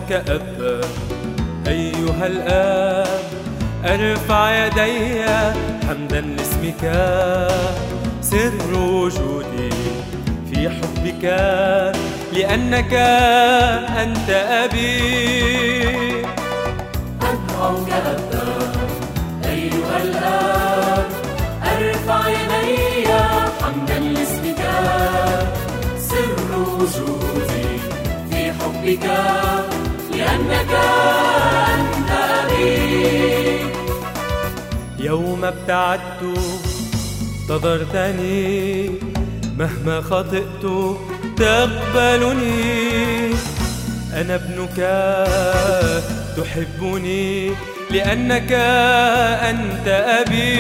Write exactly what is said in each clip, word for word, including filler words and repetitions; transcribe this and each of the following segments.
أدعوك أبا أيها الآب، أرفع يدي حمدا لاسمك، سر وجودي في حبك، لأنك أنت أبي. أدعوك أبا أيها الآب، أرفع يدي حمدا لاسمك، سر وجودي في حبك، لأنك أنت أبي. يوم ابتعدت انتظرتني، مهما خطئت تقبلني، أنا ابنك تحبني، لأنك أنت أبي.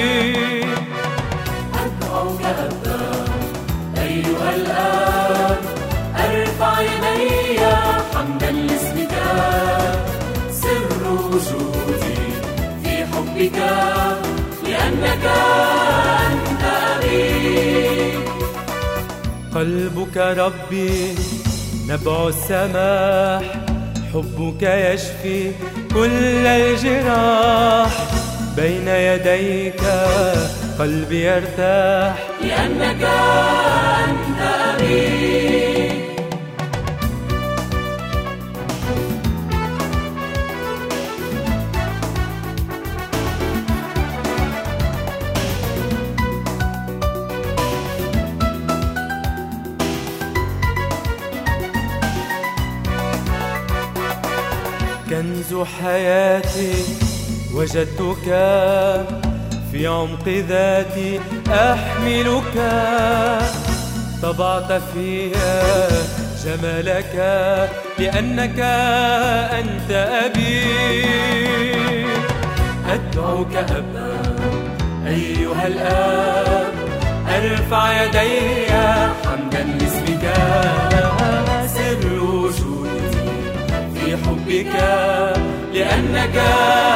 أدعوك أبا أيها الآب، أرفع يدي حمدا لاسمك، سر وجودي في حبك، لأنك أنت أبي. قلبك ربي نبع السماح، حبك يشفي كل الجراح، بين يديك قلبي يرتاح، لأنك أنت أبي. كنز حياتي وجدتك، في عمق ذاتي أحملك، طبعت فيها جمالك، لأنك أنت أبي. أدعوك أبا أيها الآب، أرفع يدي حمدا لاسمك، سر وجودي في حبك، لأنك